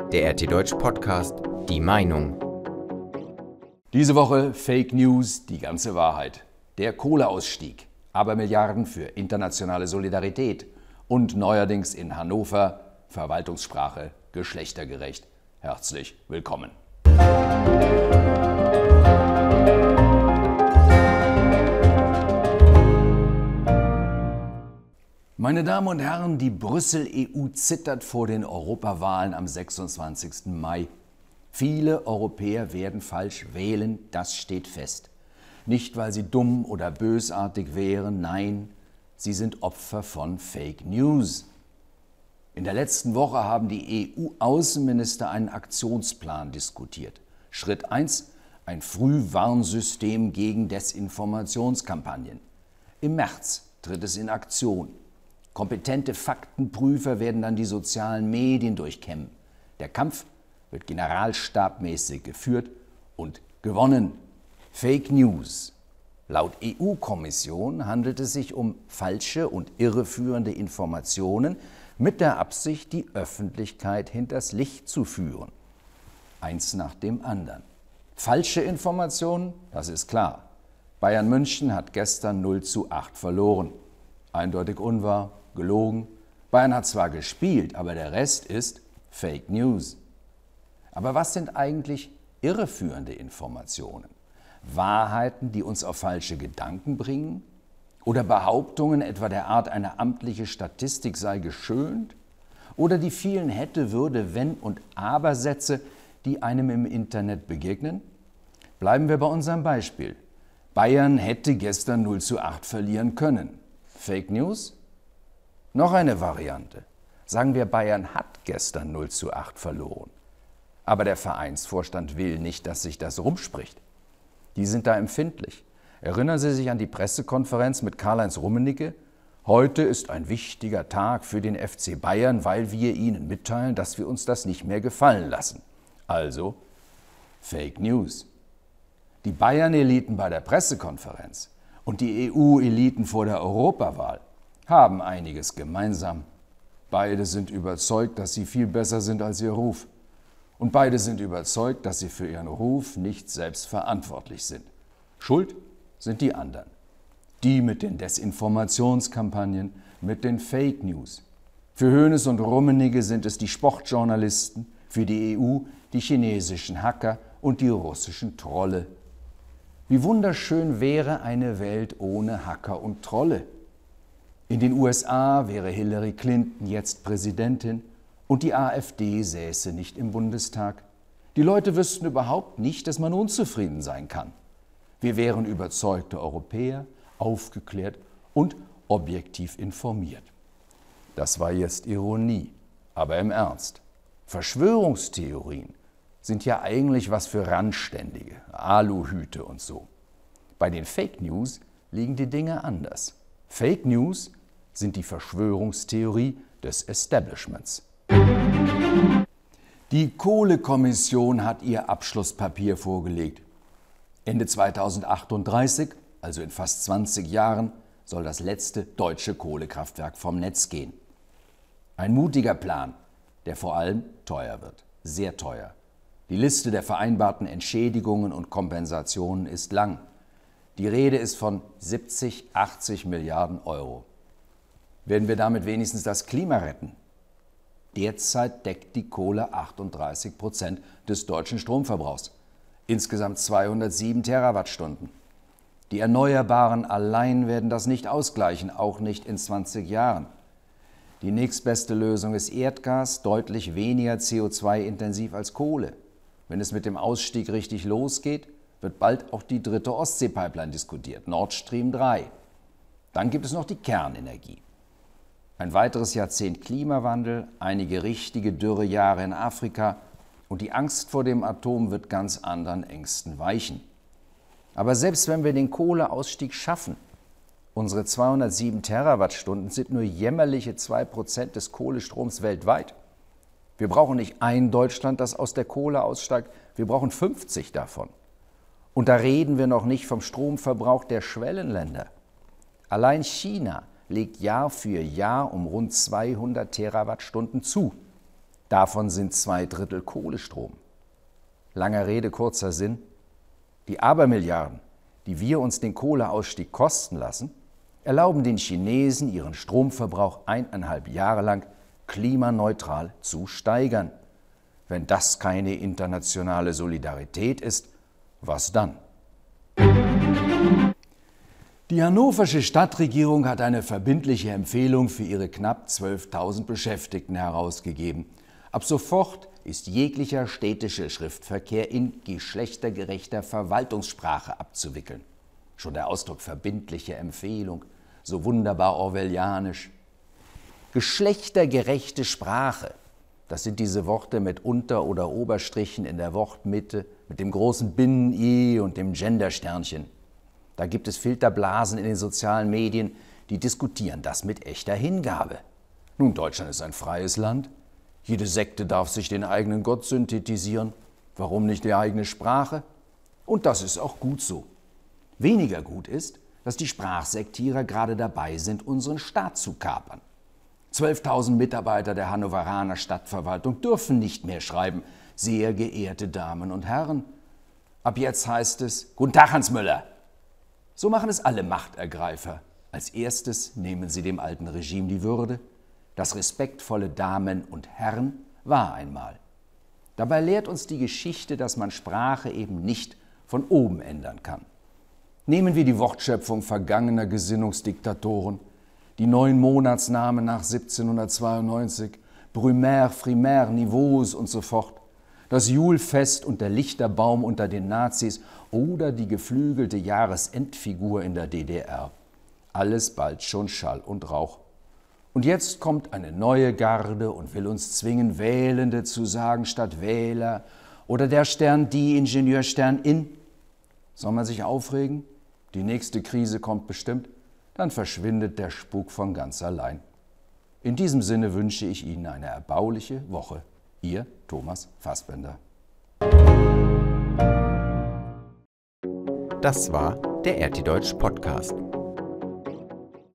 Der RT Deutsch Podcast Die Meinung. Diese Woche Fake News, die ganze Wahrheit. Der Kohleausstieg, Abermilliarden für internationale Solidarität und neuerdings in Hannover Verwaltungssprache geschlechtergerecht. Herzlich willkommen. Meine Damen und Herren, die Brüssel-EU zittert vor den Europawahlen am 26. Mai. Viele Europäer werden falsch wählen, das steht fest. Nicht, weil sie dumm oder bösartig wären, nein, sie sind Opfer von Fake News. In der letzten Woche haben die EU-Außenminister einen Aktionsplan diskutiert. Schritt 1, ein Frühwarnsystem gegen Desinformationskampagnen. Im März tritt es in Aktion. Kompetente Faktenprüfer werden dann die sozialen Medien durchkämmen. Der Kampf wird generalstabmäßig geführt und gewonnen. Fake News. Laut EU-Kommission handelt es sich um falsche und irreführende Informationen mit der Absicht, die Öffentlichkeit hinters Licht zu führen. Eins nach dem anderen. Falsche Informationen, das ist klar. Bayern München hat gestern 0:8 verloren. Eindeutig unwahr, gelogen. Bayern hat zwar gespielt, aber der Rest ist Fake News. Aber was sind eigentlich irreführende Informationen? Wahrheiten, die uns auf falsche Gedanken bringen? Oder Behauptungen etwa der Art, eine amtliche Statistik sei geschönt? Oder die vielen Hätte, Würde, Wenn und Aber-Sätze, die einem im Internet begegnen? Bleiben wir bei unserem Beispiel. Bayern hätte gestern 0:8 verlieren können. Fake News? Noch eine Variante. Sagen wir, Bayern hat gestern 0:8 verloren. Aber der Vereinsvorstand will nicht, dass sich das rumspricht. Die sind da empfindlich. Erinnern Sie sich an die Pressekonferenz mit Karl-Heinz Rummenigge? Heute ist ein wichtiger Tag für den FC Bayern, weil wir Ihnen mitteilen, dass wir uns das nicht mehr gefallen lassen. Also Fake News. Die Bayern-Eliten bei der Pressekonferenz und die EU-Eliten vor der Europawahl haben einiges gemeinsam. Beide sind überzeugt, dass sie viel besser sind als ihr Ruf. Und beide sind überzeugt, dass sie für ihren Ruf nicht selbst verantwortlich sind. Schuld sind die anderen. Die mit den Desinformationskampagnen, mit den Fake News. Für Hoeneß und Rummenigge sind es die Sportjournalisten, für die EU die chinesischen Hacker und die russischen Trolle. Wie wunderschön wäre eine Welt ohne Hacker und Trolle. In den USA wäre Hillary Clinton jetzt Präsidentin und die AfD säße nicht im Bundestag. Die Leute wüssten überhaupt nicht, dass man unzufrieden sein kann. Wir wären überzeugte Europäer, aufgeklärt und objektiv informiert. Das war jetzt Ironie, aber im Ernst. Verschwörungstheorien sind ja eigentlich was für Randständige, Aluhüte und so. Bei den Fake News liegen die Dinge anders. Fake News sind die Verschwörungstheorie des Establishments. Die Kohlekommission hat ihr Abschlusspapier vorgelegt. Ende 2038, also in fast 20 Jahren, soll das letzte deutsche Kohlekraftwerk vom Netz gehen. Ein mutiger Plan, der vor allem teuer wird, sehr teuer. Die Liste der vereinbarten Entschädigungen und Kompensationen ist lang. Die Rede ist von 70, 80 Milliarden Euro. Werden wir damit wenigstens das Klima retten? Derzeit deckt die Kohle 38% des deutschen Stromverbrauchs, insgesamt 207 Terawattstunden. Die Erneuerbaren allein werden das nicht ausgleichen, auch nicht in 20 Jahren. Die nächstbeste Lösung ist Erdgas, deutlich weniger CO2-intensiv als Kohle. Wenn es mit dem Ausstieg richtig losgeht, wird bald auch die dritte Ostsee-Pipeline diskutiert, Nord Stream 3. Dann gibt es noch die Kernenergie. Ein weiteres Jahrzehnt Klimawandel, einige richtige Dürrejahre in Afrika und die Angst vor dem Atom wird ganz anderen Ängsten weichen. Aber selbst wenn wir den Kohleausstieg schaffen, unsere 207 Terawattstunden sind nur jämmerliche 2% des Kohlestroms weltweit. Wir brauchen nicht ein Deutschland, das aus der Kohle aussteigt, wir brauchen 50 davon. Und da reden wir noch nicht vom Stromverbrauch der Schwellenländer. Allein China legt Jahr für Jahr um rund 200 Terawattstunden zu. Davon sind 2/3 Kohlestrom. Langer Rede, kurzer Sinn. Die Abermilliarden, die wir uns den Kohleausstieg kosten lassen, erlauben den Chinesen, ihren Stromverbrauch 1,5 Jahre lang klimaneutral zu steigern. Wenn das keine internationale Solidarität ist, was dann? Die hannoversche Stadtregierung hat eine verbindliche Empfehlung für ihre knapp 12.000 Beschäftigten herausgegeben. Ab sofort ist jeglicher städtischer Schriftverkehr in geschlechtergerechter Verwaltungssprache abzuwickeln. Schon der Ausdruck verbindliche Empfehlung, so wunderbar orwellianisch. Geschlechtergerechte Sprache, das sind diese Worte mit Unter- oder Oberstrichen in der Wortmitte, mit dem großen Binnen-I und dem Gendersternchen. Da gibt es Filterblasen in den sozialen Medien, die diskutieren das mit echter Hingabe. Nun, Deutschland ist ein freies Land. Jede Sekte darf sich den eigenen Gott synthetisieren. Warum nicht die eigene Sprache? Und das ist auch gut so. Weniger gut ist, dass die Sprachsektierer gerade dabei sind, unseren Staat zu kapern. 12.000 Mitarbeiter der Hannoveraner Stadtverwaltung dürfen nicht mehr schreiben, sehr geehrte Damen und Herren. Ab jetzt heißt es, Guten Tag, Hans Müller. So machen es alle Machtergreifer. Als erstes nehmen sie dem alten Regime die Würde. Das respektvolle Damen und Herren war einmal. Dabei lehrt uns die Geschichte, dass man Sprache eben nicht von oben ändern kann. Nehmen wir die Wortschöpfung vergangener Gesinnungsdiktatoren, die 9 Monatsnamen nach 1792, Brumaire, Frimaire, Niveaus und so fort, das Julfest und der Lichterbaum unter den Nazis oder die geflügelte Jahresendfigur in der DDR. Alles bald schon Schall und Rauch. Und jetzt kommt eine neue Garde und will uns zwingen, Wählende zu sagen statt Wähler oder der Stern, die Ingenieurstern in. Soll man sich aufregen? Die nächste Krise kommt bestimmt. Dann verschwindet der Spuk von ganz allein. In diesem Sinne wünsche ich Ihnen eine erbauliche Woche. Ihr Thomas Fassbender. Das war der RT Deutsch Podcast.